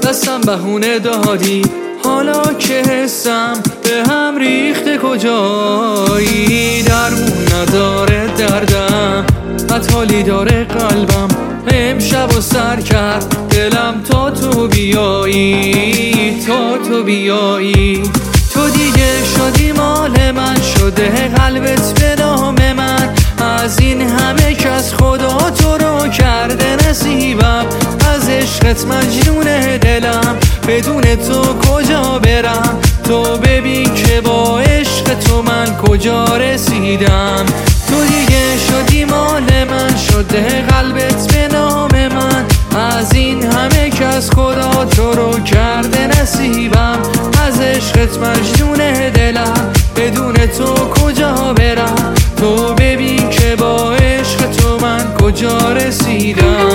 دستم بهونه دادی، حالا که حسم به هم ریخته کجایی؟ درمون نداره دردم، حالی داره قلبم، امشب و سر کرد دلم تا تو بیایی، تا تو بیایی. تو دیگه شدی مال من، شده قلبت به نام من، از این همه کس خدا تو رو کرده نصیبم، از عشقت مجنون دلم، بدون تو کجا برم؟ تو ببین که با عشق تو من کجا رسیدم. تو دیگه شدی مال من، شده قلبت به نام من، از این همه کس خدا تو رو کرده نصیبم، از عشقت مجنون دلم، بدون تو کجا برم؟ تو ببین که با عشق تو من کجا رسیدم.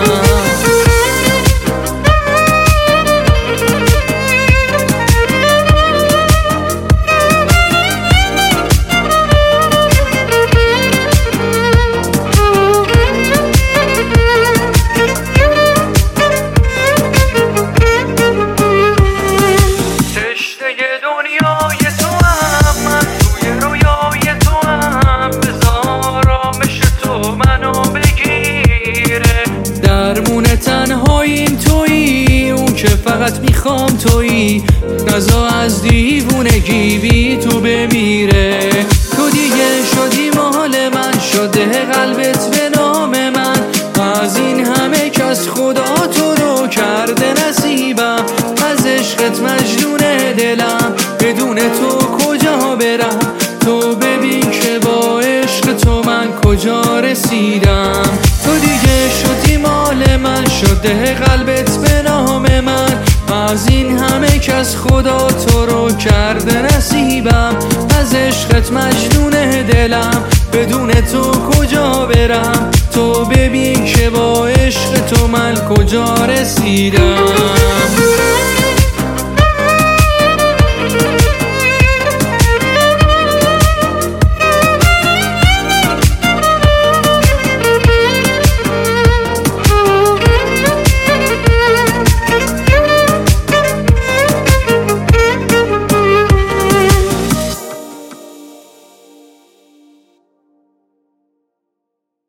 تنهاییم تویی، اون که فقط میخوام تویی، نزا از دیوونگی بی تو بمیره. تو دیگه شدی مال من، شده قلبت به نام من، از این همه کس خدا تو رو کرده نصیبم، از عشقت مجنون دلم، بدون تو کجا برم؟ تو ببین که با عشق تو من کجا رسیدم. تو دیگه شدی مال من، شده قلبت به نام من، از این همه کس خدا تو رو کرده نصیبم، از عشقت مجنون دلم، بدون تو کجا برم؟ تو ببین که با عشق تو من کجا رسیدم.